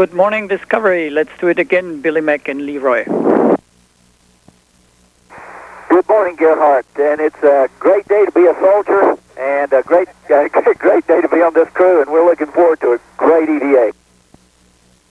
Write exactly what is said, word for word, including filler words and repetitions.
Good morning, Discovery. Let's do it again, Billy Mack and Leroy. Good morning, Gerhard. And it's a great day to be a soldier and a great, uh, great day to be on this crew, and we're looking forward to a great E D A.